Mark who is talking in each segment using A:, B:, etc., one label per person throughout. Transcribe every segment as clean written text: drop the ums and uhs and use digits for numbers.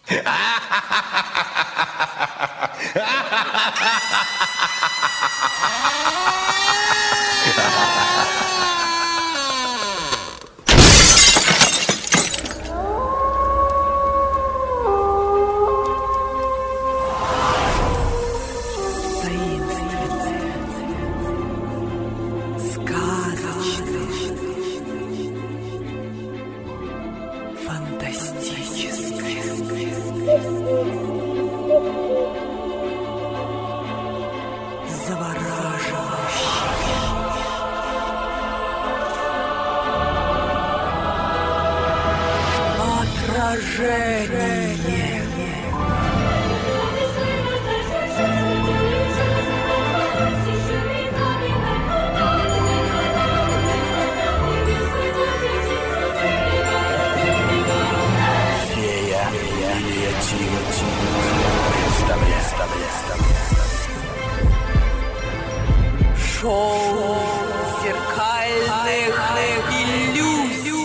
A: Шоу зеркальных иллюзий.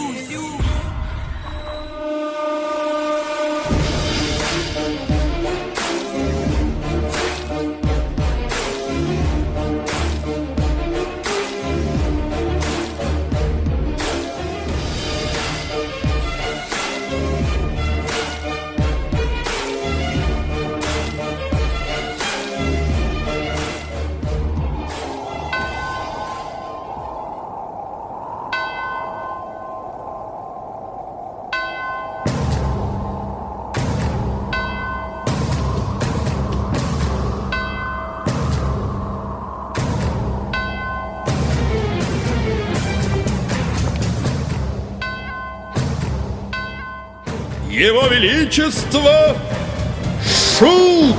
B: Его Величество Шут!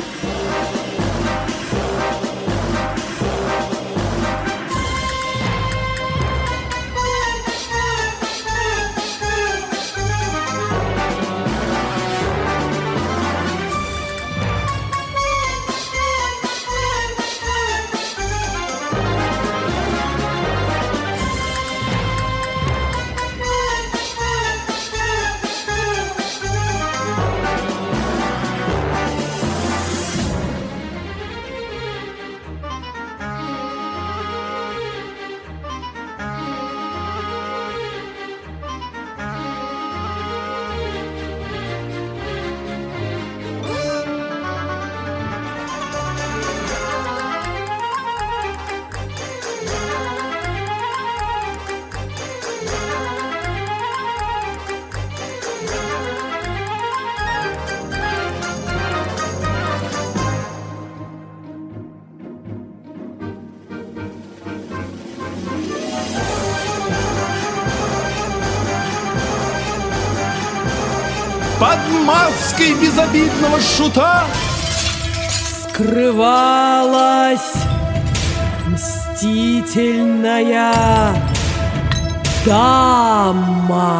B: Под маской безобидного шута
A: скрывалась мстительная дама.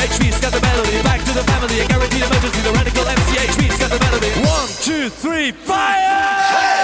C: MCHV, scat the melody. Back to the family, a guaranteed emergency. The radical MCHV, scat the melody. 1, 2, 3, fire!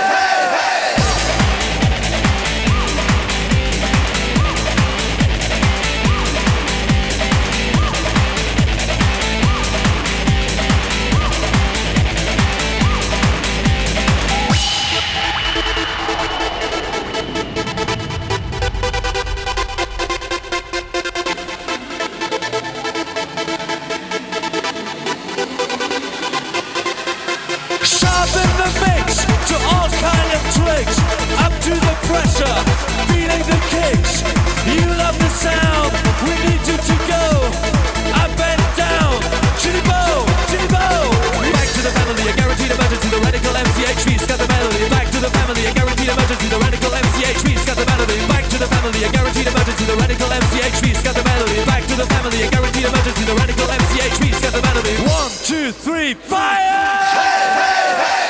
C: Sharpen the mix to all kind of tricks. Up to the pressure, feeling the kicks. You love the sound, we need you to go. Up and down, chitty bow, chitty bow. Back to the family, a guaranteed emergency. The radical MCHV, scat the melody. Back to the family, a guaranteed emergency. The radical MCHV, scat the melody. Back to the family, a guaranteed emergency. The radical MCHV, scat the melody. Back to the family, a guaranteed emergency. The radical MCHV, scat the melody. 1, 2, 3, fire!